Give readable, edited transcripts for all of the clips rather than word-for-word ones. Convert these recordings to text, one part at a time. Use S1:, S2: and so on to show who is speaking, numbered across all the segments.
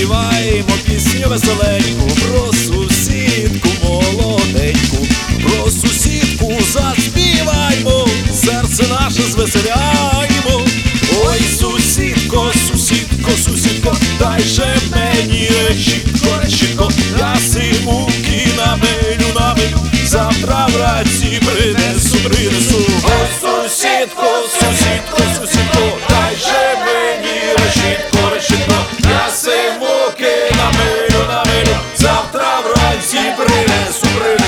S1: Заспіваємо пісню веселеньку про сусідку молоденьку, про сусідку заспіваймо, серце наше звеселяймо. Ой, сусідко, сусідко, сусідко, дай же мені решітко, решітко, я сивуки намилю, завтра вранці принесу. Ой, сусідко, сусідко, сусідко, дай же мені решітко, решітко, я сивуки намилю, завтра вранці принесу.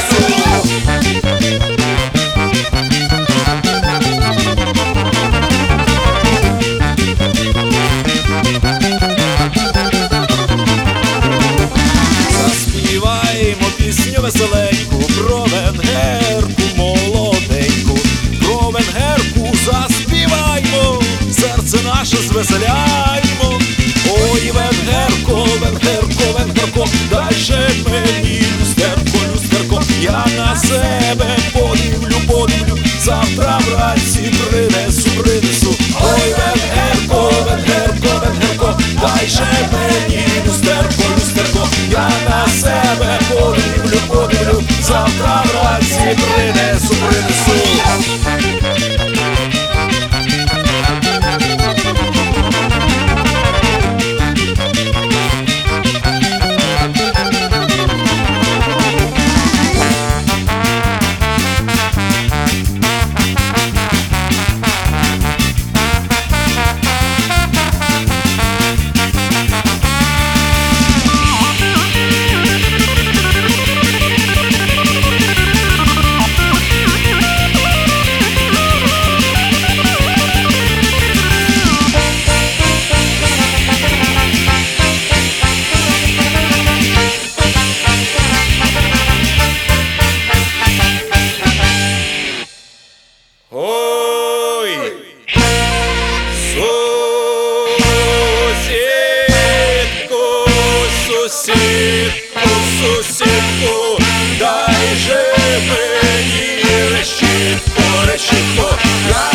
S1: Заспіваємо пісню веселеньку про венгерку молоденьку, про венгерку заспіваймо, серце наше звеселяймо. Ой, венгерко, венгерко, венгерко, дай же мені люстерко, люстерко, я на себе подивлю, завтра вранці принесу. Ой, венгерко, венгерко, венгерко, дай же мені люстерко, люстерко, я на себе подивлю, завтра вранці принесу. Ой, сусідку, сусідку, сусідку, дай же мені решітко, решітко,